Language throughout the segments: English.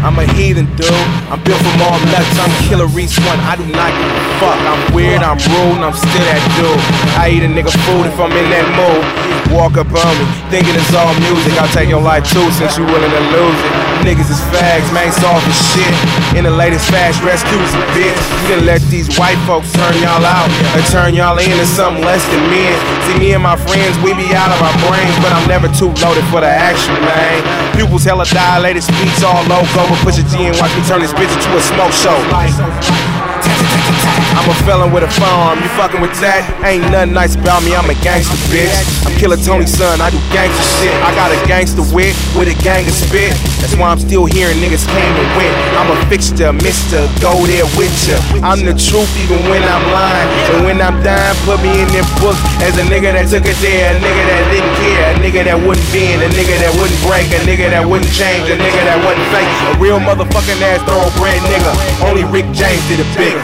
I'm a heathen, dude. I'm built from all nuts. I'm Killer Reese One. I do not give a fuck. I'm weird, I'm rude, and I'm still that dude. I eat a nigga food if I'm in that mood. Walk up on me, thinking it's all music. I'll take your life too, since you willing to lose it. Niggas is fags, man, soft as shit. In the latest fast rescues, bitch. You can let these white folks turn y'all out, or turn y'all into something less than men. See, me and my friends, we be out of our brains, but I'm never too loaded for the action, man. Pupils hella dilated, speech all loco, but push a G and watch me turn this bitch into a smoke show. I'm a felon with a firearm, you fucking with that? Ain't nothing nice about me, I'm a gangster, bitch. I'm Killer Tony's son, I do gangster shit. I got a gangster wit with a gang of spit. That's why I'm still hearing niggas came and went. I'm a fixture, mister, go there with ya. I'm the truth even when I'm lying. And when I'm dying, put me in them books as a nigga that took it there, a nigga that didn't care, a nigga that wouldn't bend, a nigga that wouldn't break, a nigga that wouldn't change, a nigga that wasn't fake. A real motherfucking ass thoroughbred nigga. Only Rick James did it bigger.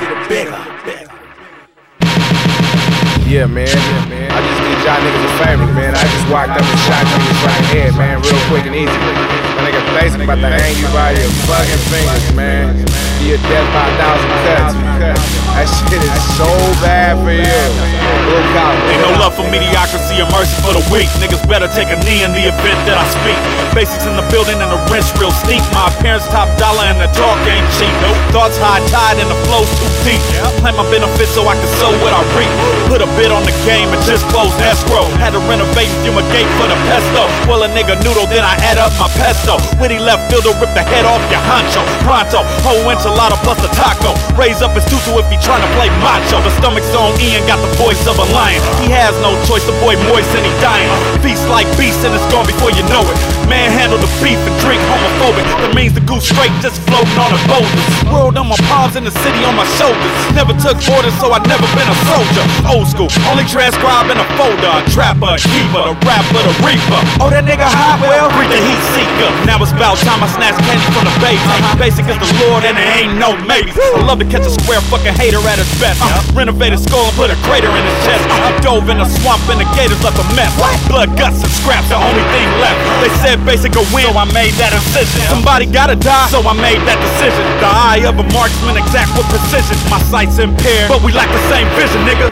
Yeah, man. I just did y'all niggas a favor, man. I just walked up and shot niggas right in the head, man, real quick and easy. My nigga basically about to hang you by your fucking fingers, man. You're dead by 1,000 cuts. That shit is so bad for you. Ain't no love for mediocrity or mercy for the weak. Niggas better take a knee in the event that I speak. Basics in the building and the rent's real steep. My appearance top dollar and the talk ain't cheap. Thoughts high tide and the flow's too deep. Plan my benefits so I can sow what I reap. Put a bid on the game and just closed escrow. Had to renovate and fumigate for the pesto. Spoil a nigga noodle, then I add up my pesto. Witty left fielder, rip the head off your honcho. Pronto, whole enchilada plus a taco. Raise up his tutu if he tryna play macho. The stomach's on Ian, got the voice of a lion. He has no choice, the boy moist and he dying. Feast like beast and it's gone before you know it. Manhandle the beef and drink homophobic. That means the goose straight just floating on the boulders. World on my palms and the city on my shoulders. Never took orders, so I never been a soldier. Old school, only transcribe in a folder. A trapper, a keeper, the rapper, the reaper. Oh, that nigga hot, well, read the heat seeker. Now it's about time I snatch candy from the baby. Basic is the Lord and there ain't no maybes. I love to catch a square fucking hater at his best. Renovate his skull and put a crater in his chest. I dove in the swamp and the gators left a mess. Blood, guts, and scraps, the only thing left. They said basic a win, so I made that incision. Somebody gotta die, so I made that decision. The eye of a marksman exact with precision. My sight's impaired, but we lack the same vision, nigga.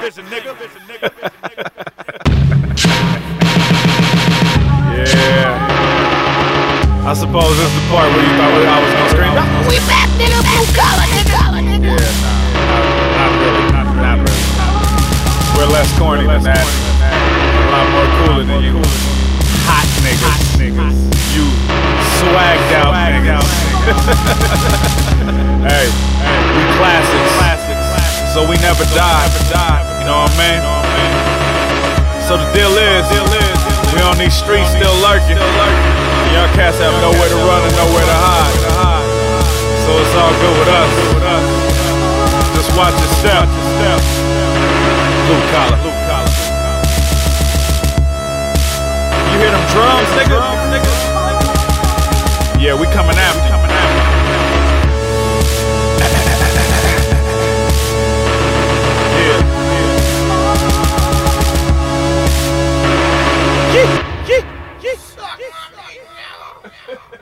Yeah. I suppose this is the part where you thought I was gonna scream. We back, nigga, blue collar, nigga. Yeah, not really. We're less corny than that. A lot more cooler than you. Hot niggas. You swagged out niggas. Hey, we classics. So we never die. You know what I mean? So the deal is, we on these streets still lurking. Y'all cats have nowhere to run and nowhere to hide. So it's all good with us. Just watch your step. Blue collar. You hear them drums, nigga? Yeah, we coming after. Yeah.